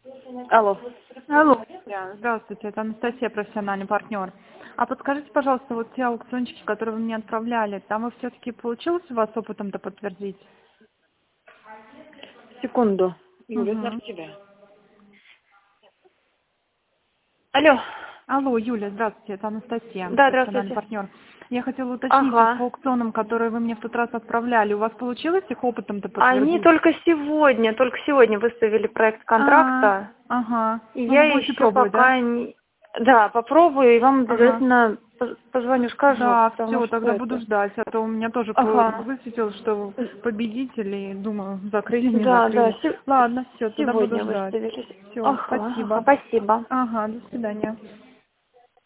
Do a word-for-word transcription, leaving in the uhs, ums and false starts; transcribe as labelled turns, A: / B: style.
A: Алло.
B: Алло, здравствуйте, это Анастасия, профессиональный партнер. А подскажите, пожалуйста, вот те аукциончики, которые вы мне отправляли, там вы все-таки получилось у вас опытом-то подтвердить?
A: Секунду. Юля, это
B: Угу.
A: от тебя. Алло.
B: Алло, Юля, здравствуйте, это Анастасия,
A: Да,
B: профессиональный
A: здравствуйте.
B: партнер. Я хотела уточнить вот по
A: Ага.
B: аукционам, которые вы мне в тот раз отправляли, у вас получилось их опытом-то
A: Они
B: подтвердить?
A: только сегодня, только сегодня выставили проект
B: А,
A: контракта,
B: ага.
A: и
B: Ну, вы
A: я
B: будете
A: еще
B: пробовать, да?
A: пока не... Да, попробую, и вам
B: Ага.
A: обязательно поз- позвоню, скажу,
B: Да,
A: потому
B: все,
A: что
B: тогда буду
A: это...
B: ждать, а то у меня тоже по-
A: Ага.
B: высветилось, что победитель, и думаю, закрыли, не
A: Да, да,
B: закрыли.
A: се-
B: Ладно, все, тогда буду
A: сегодня
B: ждать.
A: выставились.
B: Все,
A: Ага, ага,
B: спасибо.
A: спасибо.
B: Ага, до свидания.